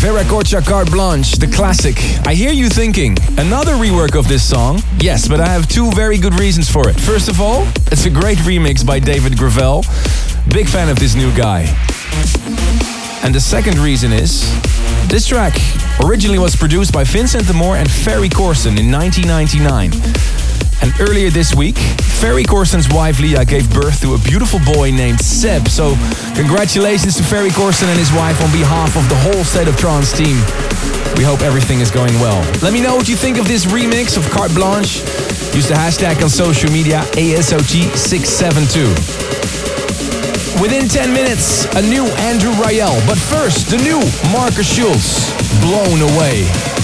Veracocha Carte Blanche, the classic. I hear you thinking, another rework of this song? Yes, but I have two very good reasons for it. First of all, it's a great remix by David Gravel. Big fan of this new guy. And the second reason is, this track originally was produced by Vincent de Moor and Ferry Corsten in 1999. And earlier this week, Ferry Corsten's wife Leah gave birth to a beautiful boy named Seb. So congratulations to Ferry Corsten and his wife on behalf of the whole State of Trance team. We hope everything is going well. Let me know what you think of this remix of Carte Blanche. Use the hashtag on social media ASOT672. Within 10 minutes, a new Andrew Rayel. But first, the new Marcus Schulz, Blown Away.